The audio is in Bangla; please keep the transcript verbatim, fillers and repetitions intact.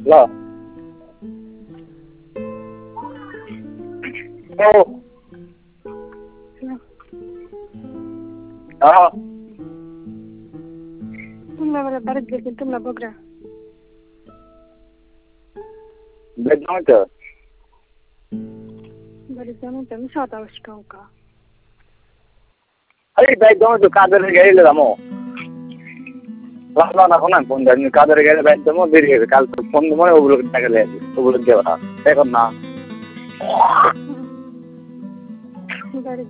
ল ও হ্যাঁ তোমরা বলে বাড়ি গেছি তোমরা বগরা বেদনা তো বাড়ি জানো তো আমি সাত আটশো টাকা আরে বেদনা তো কাদের গাড়ি লামো লালা না কোন ফোন দেন কাদের গাড়ি বেদনা দেরি হবে কাল তো ফোন মানে ওগুলো টাকা লেগে ওগুলো দেওয়া এখন না বাড়ি